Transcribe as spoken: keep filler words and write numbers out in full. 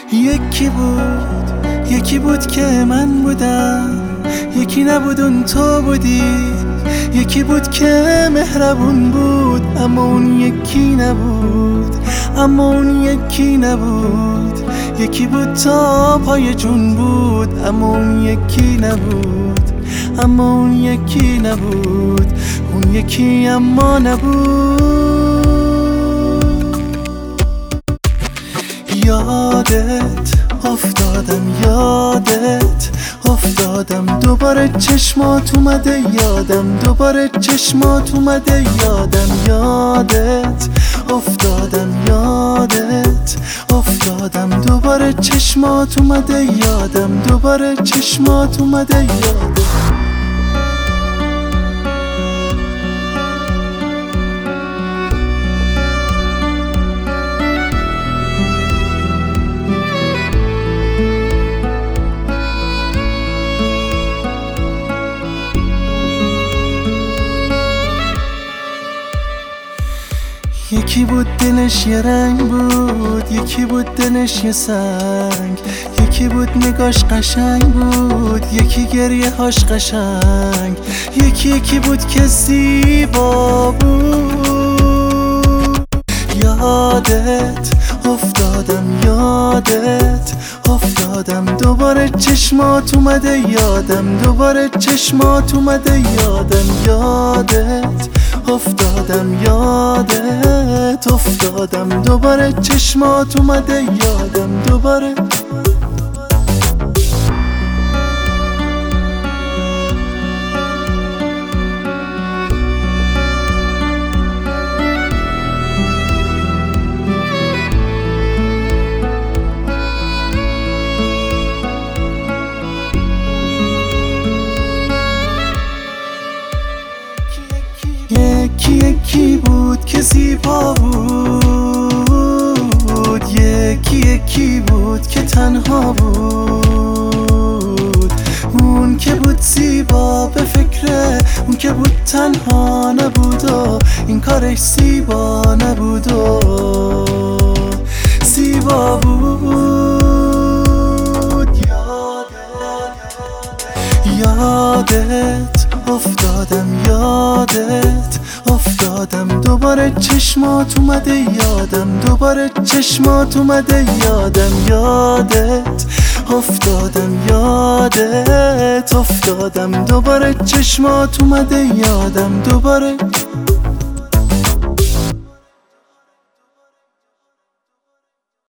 یکی بود یکی بود که من بودم، یکی نبود اون تو بودی. یکی بود که مهربون بود اما اون یکی نبود، اما اون یکی نبود. یکی بود تا پای جون بود اما اون یکی نبود، اما اون یکی نبود. اون یکی اما نبود. یادت افتادم، یادت افتادم، دوباره چشمات اومده یادم، دوباره چشمات اومده یادم. یادت افتادم، یادت افتادم، دوباره چشمات اومده یادم، دوباره چشمات اومده یادم. یکی بود دلش یه رنگ بود، یکی بود دلش یه سنگ، یکی بود نگاش قشنگ بود، یکی گریه هاش قشنگ، یکی یکی بود که زیبا بود. یادت افتادم، یادت افتادم، دوباره چشمات اومده یادم، دوباره چشمات اومده یادم. یادت افتادم، یادت افتادم، دوباره چشمات اومده یادم، دوباره. یکی یکی بود که زیبا بود، یکی یکی بود که تنها بود. اون که بود زیبا به فکره، اون که بود تنها نبود و این کارش زیبا نبود و زیبا بود. یادت افتادم، یادت افتادم، دوباره چشمات اومده یادم، دوباره چشمات اومده یادم. یادت افتادم، یادت افتادم، دوباره چشمات اومده یادم، دوباره.